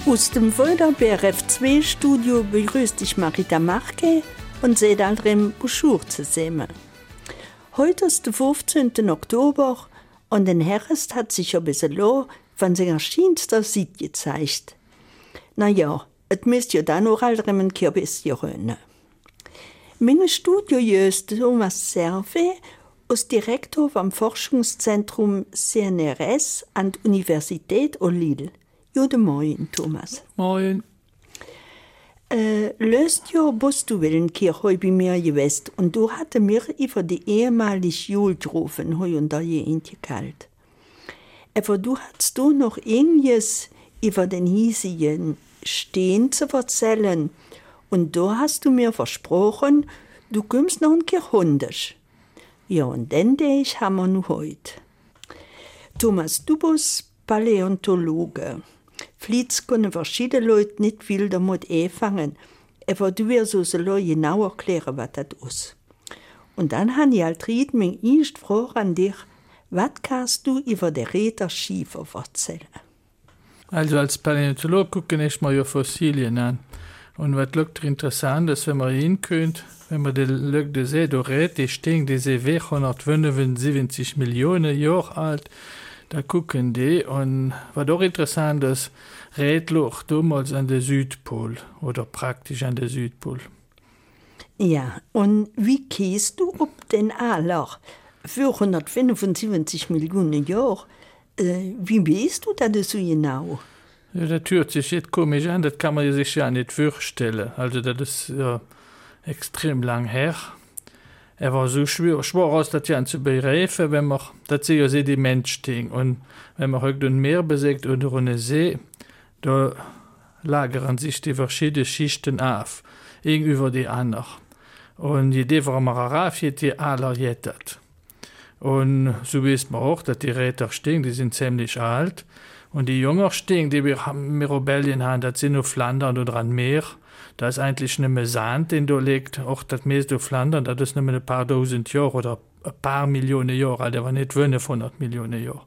Aus dem Fulda BRF2 Studio begrüßt dich Marita Marke und Sedalrem Buschur zusammen. Heute ist der 15. Oktober und den Herrest hat sich ein bisschen von seiner schönsten Seite gezeigt. Naja, es müsst ja dann auch allerem ein Kürbisschen rennen. Mein Studio ist Thomas Serve, als Direktor vom Forschungszentrum CNRS an der Universität Lille. Guten Morgen, Thomas. Moin. Letztes Jahr bist du heute bei mir gewesen und du hattest mir über die ehemalige Jultrufen heu und da gekalt. Aber du hast du noch einiges über den hiesigen Stehen zu erzählen und da hast du mir versprochen, du kommst noch ein Hundisch. Ja, und den Tag haben wir noch heute. Thomas, du bist Paläontologe. Vielleicht können verschiedene Leute nicht viel damit anfangen, aber du wirst uns genau erklären, was das ist. Und dann habe ich als Ried meine erste Frage an dich. Was kannst du über den Reiter Schiefer erzählen? Also als Paläontolog gucke ich mir ja Fossilien an. Und was interessant ist, wenn man hinkommen, wenn man die See durchredet, die stehen, die sind 175 Millionen Jahre alt. Da gucken die und was auch interessant ist, Rädloch damals an der Südpol oder praktisch an der Südpol. Ja, und wie gehst du ob den Aaloch? 475 Millionen Jahre. Wie weißt du das so genau? Ja, das hört sich jetzt komisch an, das kann man sich ja nicht vorstellen. Also das ist ja extrem lang her. Er war so schwer aus das ja zu begreifen, wenn man, das sind ja Sedimentstehen. Und wenn man heute ein Meer besegt oder eine See, da lagern sich die verschiedenen Schichten auf, gegenüber die anderen. Und die Idee, warum man rauf geht, die alle jettet. Und so weiß man auch, dass die Räder stehen, die sind ziemlich alt. Und die jünger stehen, die wir Mirobellien haben, das sind nur Flandern oder an Meer. Da ist eigentlich nicht mehr Sand, den da liegt. Auch das meiste Flandern, das ist nicht mehr ein paar tausend Jahre oder ein paar Millionen Jahre alt, aber nicht 500 Millionen Jahre.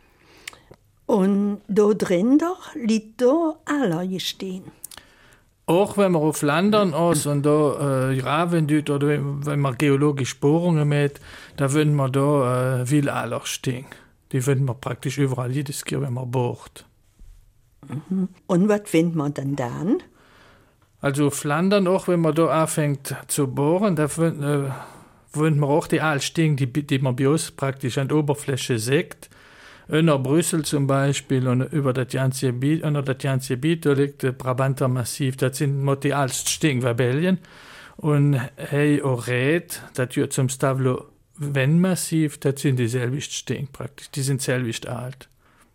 Und da drin doch liegt da aller gestehen. Auch wenn man auf Flandern aus und da graben tut oder wenn man geologische Bohrungen macht, da würden wir da viel aller stehen. Die würden wir praktisch überall jedes Jahr, wenn man bohrt. Und was findet man dann dann? Also Flandern auch, wenn man da anfängt zu bohren, da würden wir auch die Aalstehen, die man bei uns praktisch an der Oberfläche sieht. Unter Brüssel zum Beispiel und über das ganze Gebiet, da liegt der Brabanter Massiv, das sind die Aalstehen von Belgien. Und hey, auch Red, das gehört zum Stavlo-Ven-Massiv, das sind die selbst Stehen praktisch, die sind selbst alt.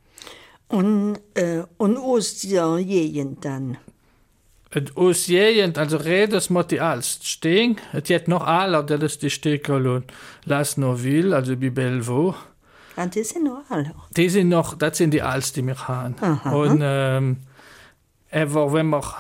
Und aus der Gegend dann? Aus Gegend, also Räders muss die alles stehen. Es gibt noch alle, das ist die Stekerlohn Lasnoville, also bei Bellevaux. Und die sind noch alle? Die sind noch, das sind die alles, die wir haben. Aha. Und aber wenn man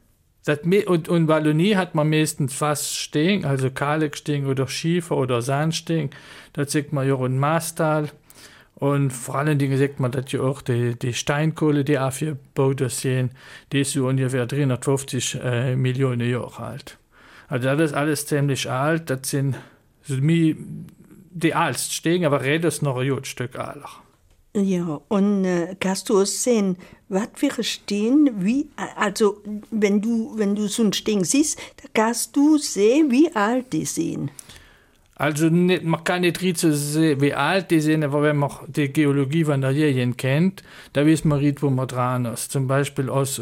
und Wallonie hat man meistens fast stehen, also Kalkstehen oder Schiefer oder Sandstehen. Da sieht man ja ein Maastal. Und vor allen Dingen sieht man, dass ja auch die Steinkohle, die aufgebaut sind, die ist so ungefähr 350 Millionen Jahre alt. Also das ist alles ziemlich alt, das sind so die ältesten Stehen, aber redest noch ein gutes Stück älter. Ja, und kannst du auch sehen, was für Stehen, wie, also wenn du so ein Stehen siehst, da kannst du sehen, wie alt die sind. Also nicht, man kann nicht richtig sehen, wie alt die sind, aber wenn man die Geologie von der Gegend kennt, da weiß man nicht, wo man dran ist. Zum Beispiel aus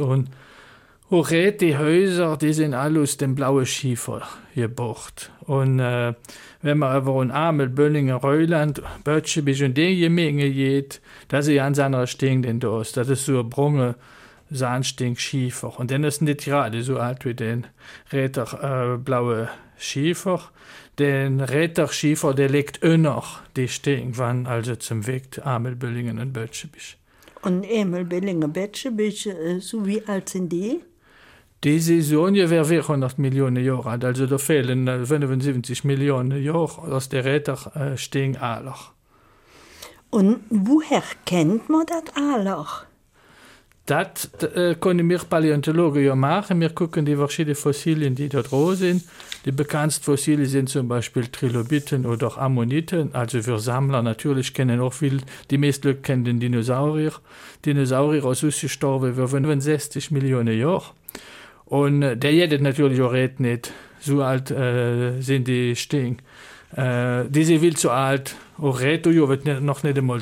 die Häuser, die sind alle aus dem blauen Schiefer gebaut. Und wenn man aber in Amel, Böllingen, Reuland, Böttschebich und die Menge geht, da sind ganz andere Stehen denn da ist. Das ist so ein Brunge, Sandstehen, Schiefer. Und dann ist nicht gerade so alt wie den Räder blaue Schiefer. Den Räderschiefer, der liegt noch die stehen, wann also zum Weg Amel, Böllingen und Böttschebich. Und Amel, Böllingen, Böttschebich, so wie alt sind die? Die sind so ungefähr 400 Millionen Jahre alt, also da fehlen 75 Millionen Jahre aus der Räder stehen Aaloch. Und woher kennt man das Aaloch? Das können wir Paläontologen ja machen. Wir gucken die verschiedenen Fossilien, die dort roh sind. Die bekanntesten Fossilien sind zum Beispiel Trilobiten oder auch Ammoniten. Also für Sammler natürlich kennen auch viel, die meisten Leute kennen den Dinosaurier. Dinosaurier aus ausgestorben für 65 Millionen Jahre. Und der jedet natürlich auch nicht. So alt sind die Stehen. Die sind viel zu alt. Auch Reto wird noch nicht einmal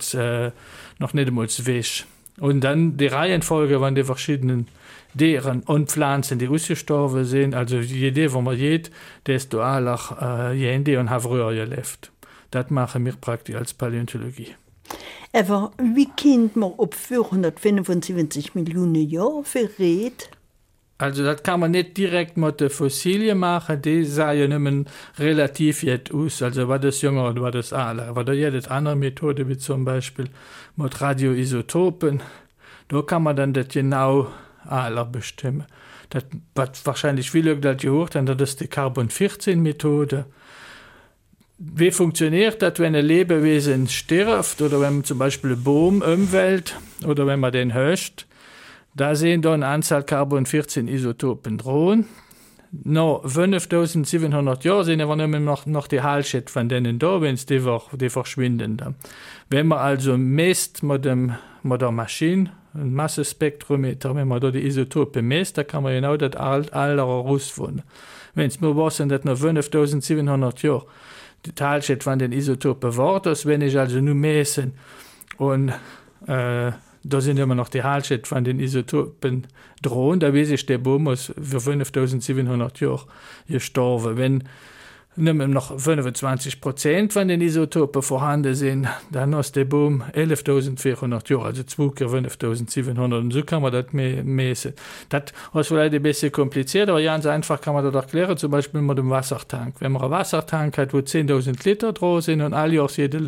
weg. Und dann die Reihenfolge von den verschiedenen Tieren und Pflanzen, die ausgestorben sind. Also jede, wo man geht, desto aller jende und früher gelebt. Das machen wir praktisch als Paläontologie. Aber wie kennt man ob 475 Millionen Jahre verrät? Also das kann man nicht direkt mit den Fossilien machen, die sehen immer relativ jetzt aus, also was das Junge und was das Alte. Aber da gibt es andere Methoden, wie zum Beispiel mit Radioisotopen. Da kann man dann das genau Alter bestimmen. Das was wahrscheinlich viele das gehört haben, das ist die Carbon-14-Methode. Wie funktioniert das, wenn ein Lebewesen stirbt oder wenn man zum Beispiel einen Baum umwälzt oder wenn man den höscht? Da sehen da eine Anzahl Carbon-14-Isotopen drohen. Noch 5700 Jahre sind aber noch die Halbzeit von denen da, wenn die verschwinden. Dann. Wenn man also misst mit der Maschine, ein Massespektrometer, wenn man da die Isotopen misst, da kann man genau das Alter herausfinden. Wenn es nur wissen, dass noch 5700 Jahre die Halbzeit von den Isotopen war, das wenn ich also nur messen und da sind immer noch die Halbzeit von den Isotopen drohen, da weiß ich, der Baum ist für 5700 Jahre gestorben. Wenn noch 25% von den Isotopen vorhanden sind, dann ist der Baum 11.400 Jahre, also 2.5700. Und so kann man das messen. Das ist vielleicht ein bisschen kompliziert, aber ganz einfach kann man das erklären, zum Beispiel mit dem Wassertank. Wenn man einen Wassertank hat, wo 10.000 Liter drauf sind und alle Jahre jeder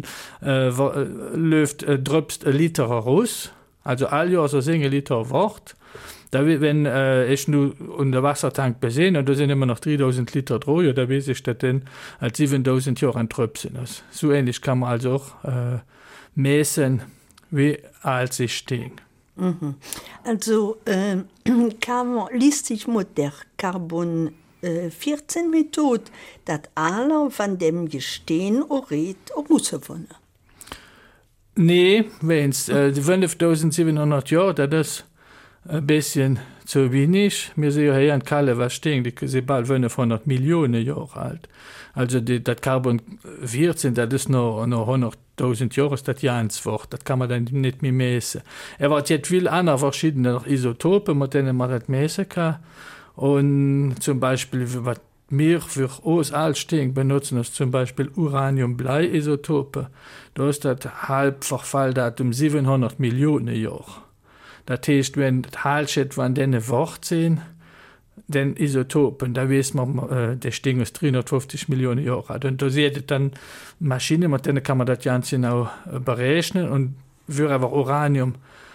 drüpst ein Liter raus, also alle Jahre so 10 Liter Wort, da, wenn ich nur den Wassertank besehen und da sind immer noch 3000 Liter drauf, ja, da weiß ich, dass dann als 7000 Jahre ein Tröpfchen ist. So ähnlich kann man also auch messen, wie alt sie stehen. Mhm. Also liest sich mit der Carbon-14-Methode, dass alle von dem Gestehen auch rausfinden. Nee, wenn es die 5700 Jahre, das ist ein bisschen zu wenig. Wir sehen hier in Kalle, was stehen, die sind bald 500 Millionen Jahre alt. Also das Carbon 14, das ist noch 100.000 Jahre, ist das Jahreswort. Das kann man dann nicht mehr messen. Wird jetzt viel andere verschiedene Isotopen, mit denen man das messen kann. Und zum Beispiel, was wir für uns alt stehen, benutzen ist zum Beispiel Uranium-Blei-Isotope. Da ist das Halbverfalldatum 700 Millionen Jahre. Das heißt, wenn die Halbzeit von diesen Wort sind, den Isotopen, da weiß man, der stehen aus 350 Millionen Jahre alt. Und da seht ihr dann Maschinen, mit denen kann man das ganz genau berechnen. Und für aber Uranium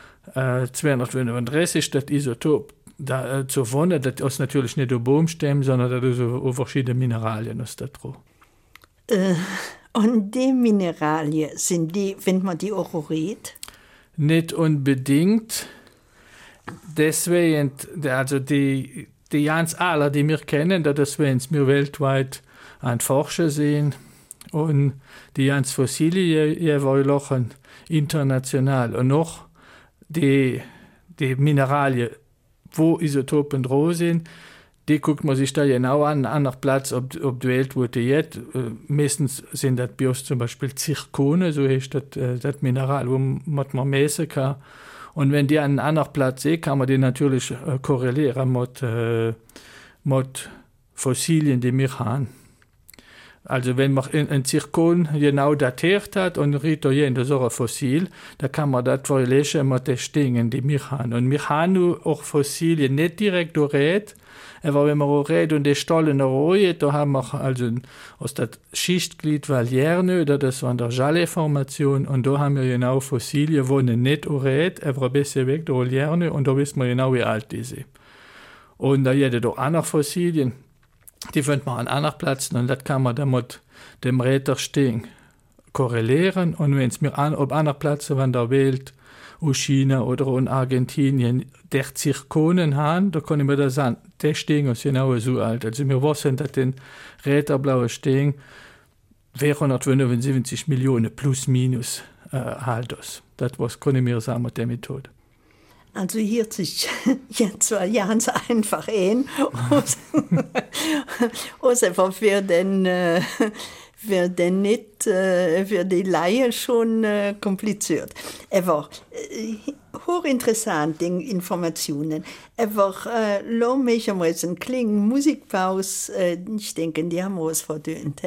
235, das Isotop, da zu finden, das ist natürlich nicht auf Baumstämmen, sondern das ist auf verschiedene Mineralien ist das drauf. Und die Mineralien, findet man die auch redet? Nicht unbedingt. Deswegen, also die ganz alle, die wir kennen, das wenn wir weltweit an Forscher sehen und die ganz Fossilien jeweils international und noch die Mineralien, wo Isotopen drauf sind, die guckt man sich da genau an einem Platz, ob die Welt wo die jetzt. Meistens sind das bei uns zum Beispiel Zirkone, so ist das Mineral, wo man messen kann. Und wenn die an einem anderen Platz sehen, kann man die natürlich korrelieren mit Fossilien, die wir haben. Also wenn man ein Zirkon genau datiert hat und retourniert in so ein Fossil, dann kann man das vergleichen mit den Stingen, die wir haben. Und wir haben auch Fossilien nicht direkt durchredet, aber wenn man auch redet und die Stollen redet, da haben wir also aus der Schichtglied Vallierne, das war in der Jalais-Formation, und da haben wir genau Fossilien, die nicht redet, aber ein bisschen weg der Vallierne, und da wissen wir genau, wie alt die sind. Und da gibt es auch andere Fossilien, die findet man an anderen Plätzen, und das kann man dann mit dem Räderstehen korrelieren. Und wenn es mir auf anderen Plätzen von der Welt aus China oder in Argentinien, der Zirkonen haben, da kann ich mir das sagen, der Stehen ist genau so alt. Also wir wissen, dass den Räterblaue Stehen 475 Millionen plus minus halt das. Das was kann ich mir sagen mit der Methode. Also hier sich jetzt zwar ganz einfach ein, einfach für den nicht, für die Laie schon kompliziert. Aber hochinteressant, die Informationen. Aber lass mich einmal so einen kleinen Musikpause. Ich denke, die haben wir was verdient.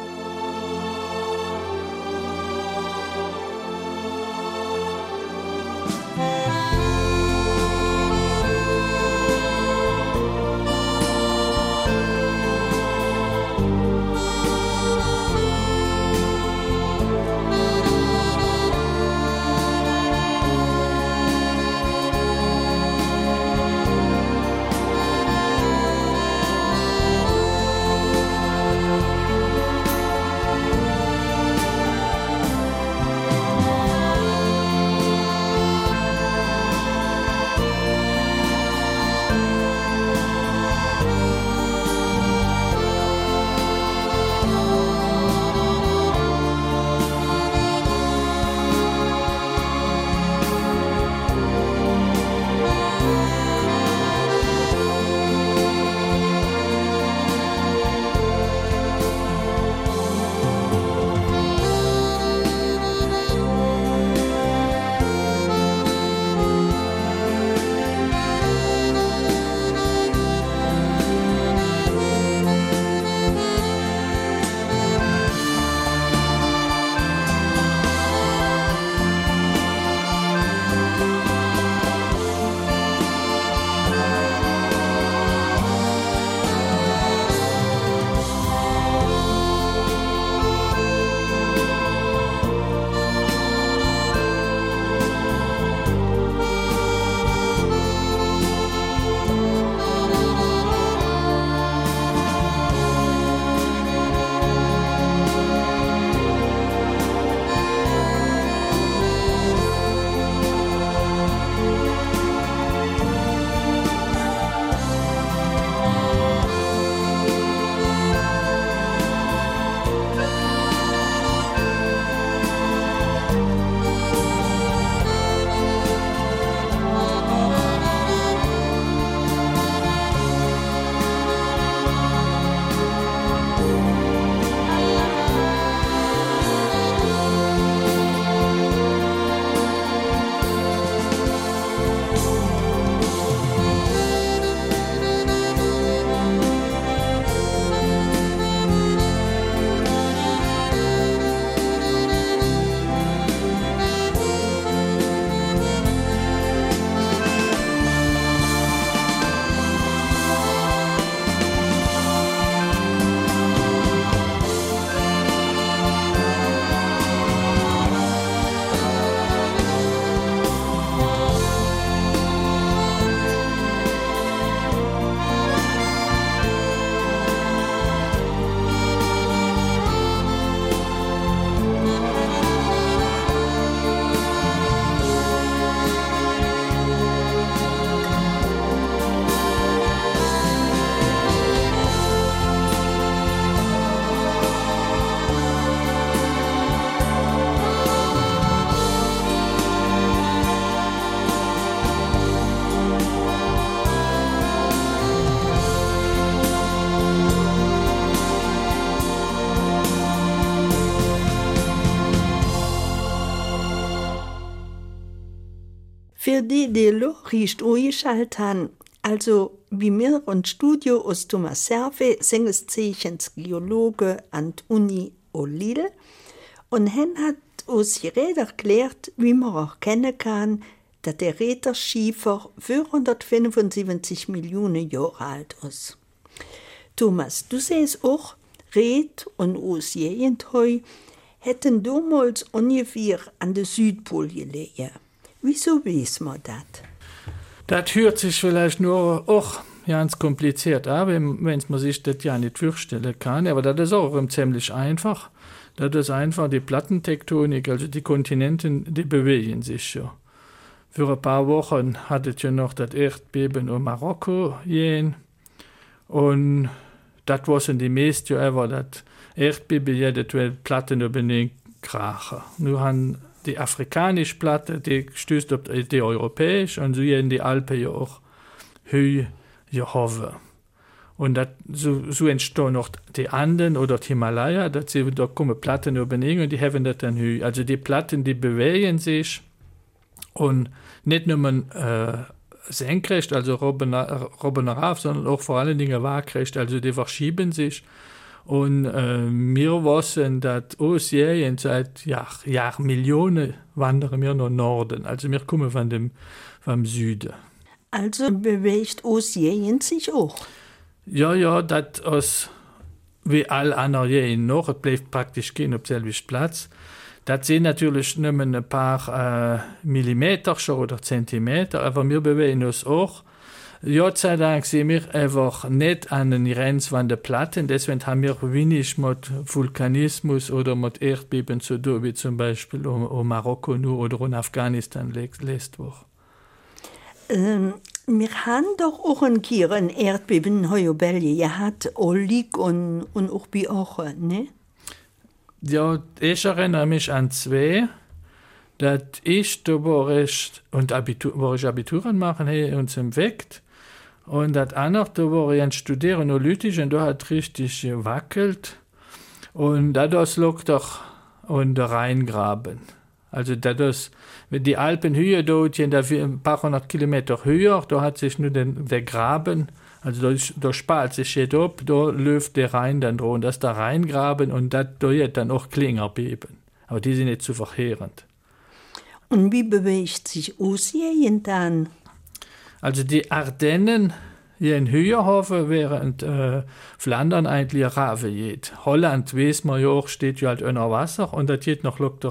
Für die Lochricht eingeschaltet haben, also wie mir und Studio aus Thomas Serve, Sengeszeichens Geologe an der Uni Lille, und hen hat uns die Rede erklärt, wie man auch kennen kann, dass der Räderschiefer 475 Millionen Jahre alt ist. Thomas, du siehst auch, Red und aus Jentheu hätten damals ungefähr an den Südpol gelegen. Wieso weiß man das? Das hört sich vielleicht nur auch ganz kompliziert an, wenn man sich das ja nicht vorstellen kann. Aber das ist auch ziemlich einfach. Das ist einfach die Plattentektonik, also die Kontinenten, die bewegen sich ja. Für ein paar Wochen hatte ja noch das Erdbeben in Marokko gehen. Und das waren die meisten ja ever, das Erdbeben, jede Platten übernehmen, krachen. Nur haben die afrikanische Platte, die stößt auf die europäische, und so in die Alpen ja auch höher gehoben. Und so entstehen noch die Anden oder die Himalaya, da kommen Platten übernehmen und die haben das dann höher. Also die Platten, die bewegen sich und nicht nur senkrecht, also roben auf, sondern auch vor allen Dingen waagrecht, also die verschieben sich. Und wir wissen, dass Ozeanien seit Millionen wandern wir nach Norden. Also wir kommen vom Süden. Also bewegt Ozeanien sich auch? Ja, das ist wie alle anderen Jähen noch. Es bleibt praktisch kein auf selben Platz. Das sind natürlich nur ein paar Millimeter schon oder Zentimeter, aber wir bewegen uns auch. Gott sei Dank sind wir einfach nicht an den Grenzwand der Platten, deswegen haben wir wenig mit Vulkanismus oder mit Erdbeben zu tun, wie zum Beispiel in Marokko nur oder in Afghanistan letzte Woche. Wir haben doch auch ein Erdbeben in Belgien. Ihr habt Olig und auch bei euch, ne? Ja, ich erinnere mich an zwei. Das ist, da war ich Abituren machen hier uns im Wegt. Und das andere, da war ich ein Studier analytisch und da hat richtig gewackelt. Und das lag doch unter Rheingraben. Also das, wenn die Alpen höher dort sind, ein paar hundert Kilometer höher, da hat sich nur der Graben, also da spalt sich jetzt ab, da läuft der Rhein dann dran. Das ist der Rheingraben und da wird dann auch Klingerbeben. Aber die sind nicht zu verheerend. Und wie bewegt sich Ozeanien dann? Also die Ardennen hier in Höherhofen, während Flandern eigentlich Rave geht. Holland, weiß man ja auch, steht ja halt unter Wasser und das geht noch lockt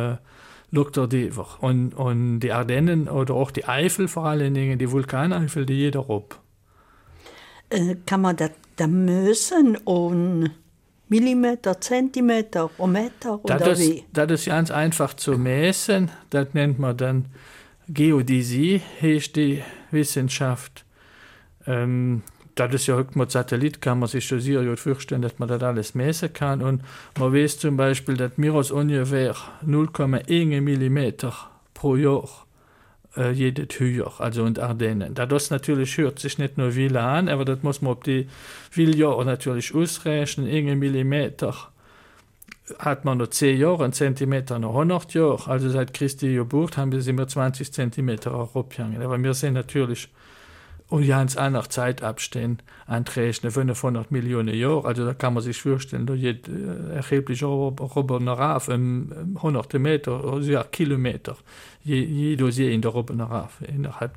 er dever. Und die Ardennen oder auch die Eifel vor allen Dingen, die Vulkaneifel, die jeder ab. Kann man das da messen und Millimeter, Zentimeter, Meter oder wie? Das ist ganz einfach zu messen. Das nennt man dann Geodäsie, heißt die Wissenschaft. Das ist ja heute mit Satellit, kann man sich schon sehr gut vorstellen, dass man das alles messen kann. Und man weiß zum Beispiel, dass wir aus ungefähr 0,1 Millimeter pro Jahr jedes höher, also in Ardennen. Das natürlich hört sich nicht nur viel an, aber das muss man auf die viele Jahre natürlich ausrechnen. 1 Millimeter hat man noch 10 Jahre, 1 Zentimeter noch 100 Jahre. Also seit Christi Geburt haben wir 20 Zentimeter abgegangen. Aber wir sind natürlich ganz andere Zeitabstände anrechnen, 500 Millionen Jahre. Also da kann man sich vorstellen, da geht erheblich Robbenerauf, hunderte Meter oder ja, Kilometer, je Dossier in der Robbenerauf, innerhalb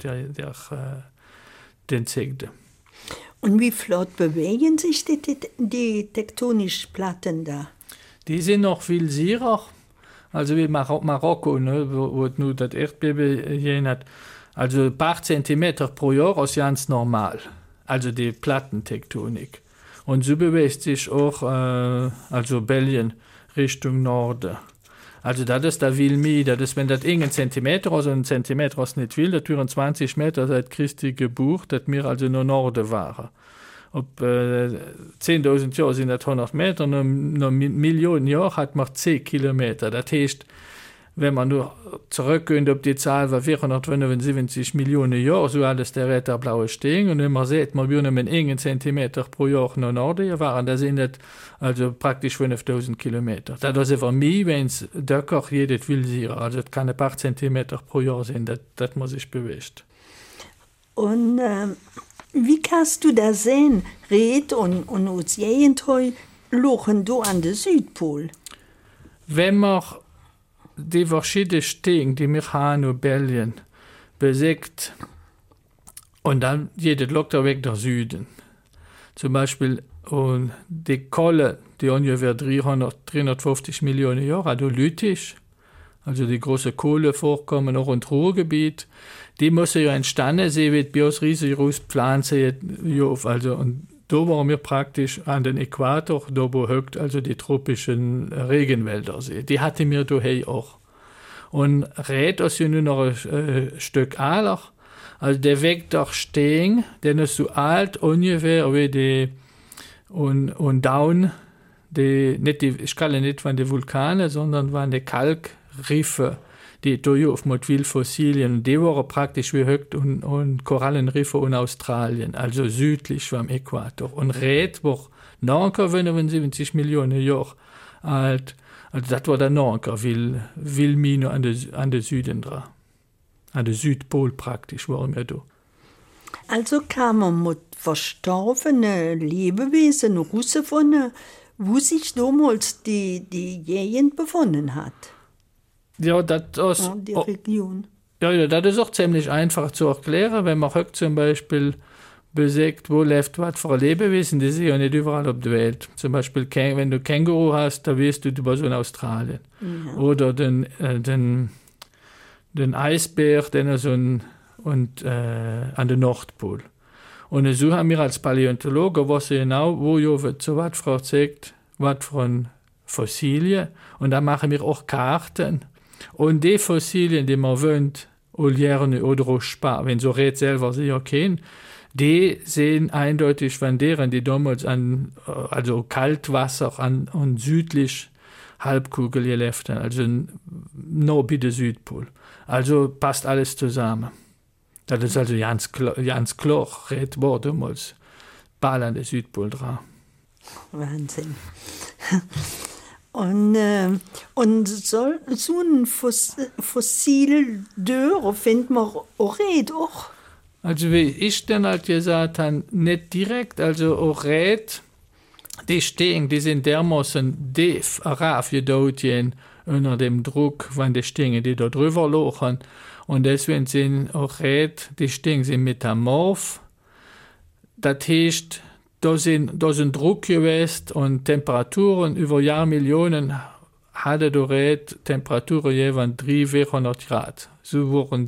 den Zegde. Und wie flott bewegen sich die tektonischen Platten da? Die sind noch viel sicherer, also wie Marokko, ne, wo nur das Erdbeben gegeben hat. Also ein paar Zentimeter pro Jahr ist ganz normal, also die Plattentektonik. Und so bewegt sich auch also Belgien Richtung Norden. Also das ist da viel mehr, das ist, wenn das 1 Zentimeter, also 1 Zentimeter ist nicht viel, das wären 20 Meter seit Christi Geburt, dass wir also nur Norden waren. Ob 10.000 Jahre sind das 100 Meter, nur Millionen Jahre hat man 10 Kilometer. Das heißt, wenn man nur zurückgeht auf die Zahl von 475 Millionen Jahre, so alles der Retter blaue Stehen, und wenn man sieht, man würden mit 1 Zentimeter pro Jahr nach Norden fahren, da sind das also praktisch 5.000 Kilometer. Das ist einfach mehr, wenn es Döcker jedes will sein. Also das kann ein paar Zentimeter pro Jahr sein, das muss sich bewegen. Und wie kannst du das sehen? Red und Ozeanien lachen du an den Südpol? Wenn man die verschiedenen Stegen, die wir haben in Belgien, besiegt und dann jedes Lokter weg nach Süden. Zum Beispiel und die Kohle, die ungefähr 350 Millionen Jahre adolytisch, also die große Kohlevorkommen auch im Ruhrgebiet, die müssen ja entstanden sein, wie Bios riesige Pflanzen, also und da waren wir praktisch an den Äquator, da wo höchst also die tropischen Regenwälder sind. Die hatten wir daher auch. Und Red ist ja nur noch ein Stück älter. Also der Weg durch Stehen, der ist so alt ungefähr wie die und Down, nicht die Skalle nicht von den Vulkane, sondern von den Kalkriffe, die da auf mit viel Fossilien. Die waren praktisch wie Höcht und Korallenriffe in Australien, also südlich vom Äquator. Und Red war nachher 75 Millionen Jahre alt. Also das war dann nachher viel mehr an der Süden dran. An der Südpol praktisch waren wir da. Also kann man mit verstorbenen Lebewesen herausfinden, wo sich damals die Gegend befunden hat. Ja, das ist, die Region. Ja, das ist auch ziemlich einfach zu erklären, wenn man heute zum Beispiel besagt, wo lebt was für ein Lebewesen, das ist ja nicht überall auf der Welt. Zum Beispiel, wenn du Känguru hast, da weißt du über so in Australien. Ja. Oder den Eisbär, den ist an den Nordpol. Und so haben wir als Paläontologen, was genau, wo ja so was fragt, was von Fossilien. Und da machen wir auch Karten. Und die Fossilien, die man wöhnt, Olierne oder Spar, wenn so Red selber sie ja kennen, die sehen eindeutig von deren, die damals also Kaltwasser und südlich Halbkugel gelebt haben, also noch bei der Südpol. Also passt alles zusammen. Das ist also ganz klar, Red war damals Ball an der Südpol dran. Wahnsinn. Und so ein Fossil Dörr findet man auch Red auch. Also wie ich dann halt gesagt habe, nicht direkt, also auch Red, die Stehen, die sind dermaßen tief, raufgedaut unter dem Druck von den Stingen, die da drüber lachen. Und deswegen sind auch Red, die Stingen sind metamorph. Das heißt, da sind Druck gewesen und Temperaturen über Jahrmillionen hatte der Red Temperaturen jeweils 300-400 Grad. So waren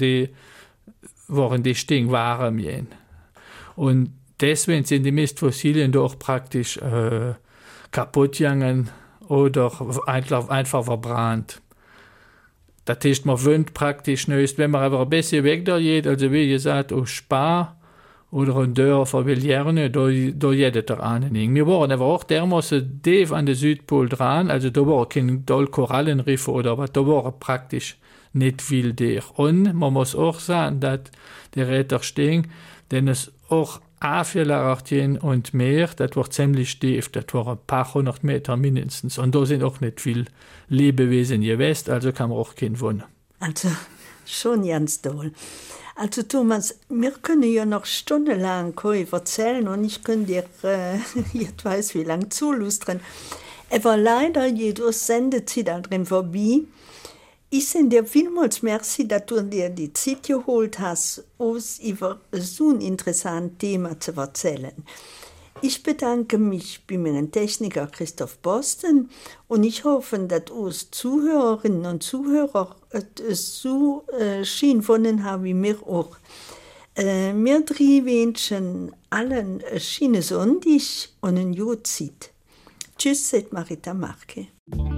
die Stingen warm. Und deswegen sind die meisten Fossilien doch praktisch kaputt gegangen oder einfach verbrannt. Das heißt, man wöhnt praktisch nicht, wenn man aber ein bisschen weg da geht, also wie gesagt, aus Spar oder ein Dörfer wie Lierne, da jedet der Ahnen. Wir waren aber auch dermaßen tief an der Südpol dran, also da war kein Korallenriffe oder was, da war praktisch nicht viel der. Und man muss auch sagen, dass die Räder stehen, denn es auch A4 und mehr, das war ziemlich tief, das war ein paar hundert Meter mindestens. Und da sind auch nicht viel Lebewesen gewesen, also kann man auch keinen wundern. Also schon ganz toll. Also Thomas, wir können ja noch stundenlang erzählen und ich könnte dir, ich weiß wie lange zulustern. Aber leider geht uns Sendezeit drin vorbei. Ich sende dir vielmals merci, dass du dir die Zeit geholt hast, uns über so ein interessantes Thema zu erzählen. Ich bedanke mich bei meinem Techniker Christoph Boston und ich hoffe, dass uns Zuhörerinnen und Zuhörer es so schön gefunden haben wie mir auch. Wir drei wünschen allen eine schöne Sonntag und eine gute Zeit. Tschüss, sagt Marita Marke.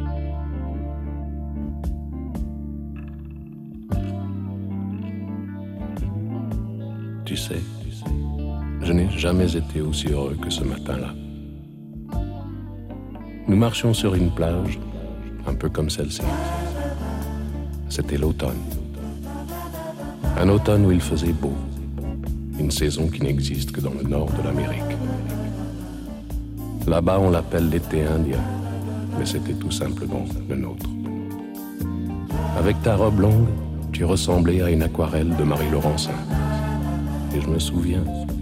Tu sais, je n'ai jamais été aussi heureux que ce matin-là. Nous marchions sur une plage, un peu comme celle-ci. C'était l'automne. Un automne où il faisait beau. Une saison qui n'existe que dans le nord de l'Amérique. Là-bas, on l'appelle l'été indien, mais c'était tout simplement le nôtre. Avec ta robe longue, tu ressemblais à une aquarelle de Marie Laurencin. Et je me souviens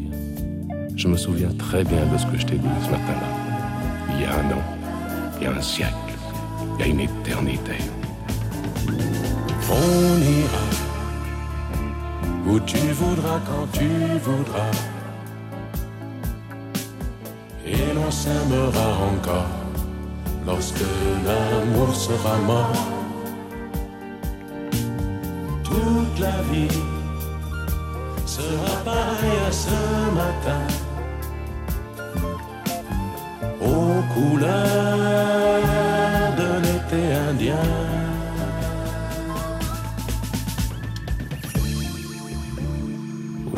très bien de ce que je t'ai dit ce matin-là. Il y a un an, il y a un siècle, il y a une éternité. On ira où tu voudras, quand tu voudras. Et l'on s'aimera encore lorsque l'amour sera mort. Toute la vie sera pareil à ce matin, aux couleurs de l'été indien.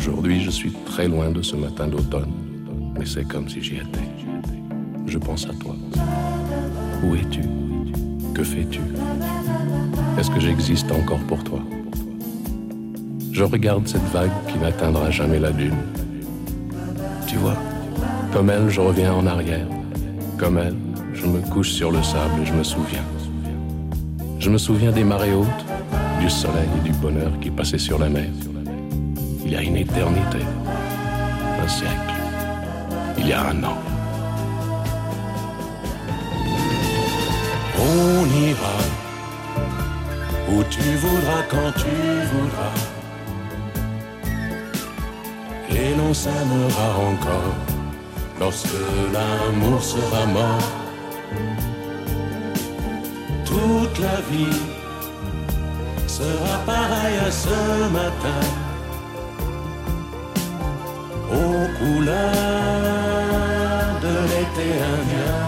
Aujourd'hui, je suis très loin de ce matin d'automne, mais c'est comme si j'y étais. Je pense à toi. Où es-tu? Que fais-tu? Est-ce que j'existe encore pour toi? Je regarde cette vague qui n'atteindra jamais la dune. Tu vois, comme elle, je reviens en arrière. Comme elle, je me couche sur le sable et je me souviens. Je me souviens des marées hautes, du soleil et du bonheur qui passaient sur la mer. Il y a une éternité, un siècle, il y a un an. On ira où tu voudras, quand tu voudras, et l'on s'aimera encore lorsque l'amour sera mort. Toute la vie sera pareille à ce matin, aux couleurs de l'été indien.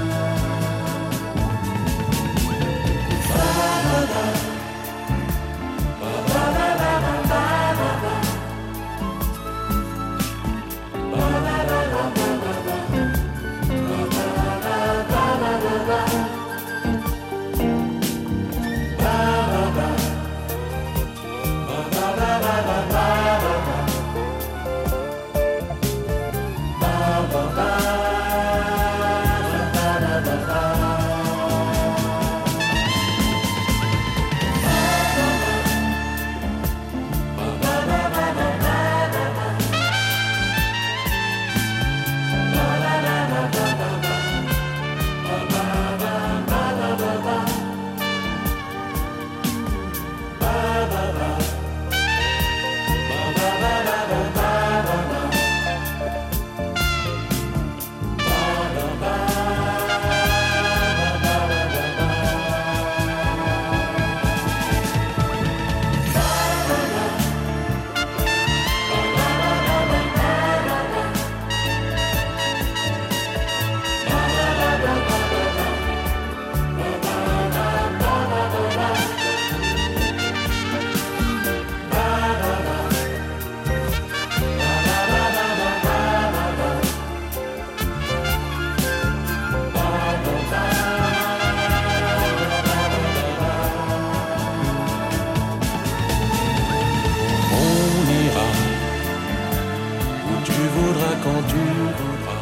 Quand tu voudras,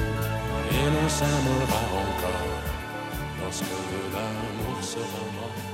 et l'on s'aimera encore lorsque l'amour sera mort.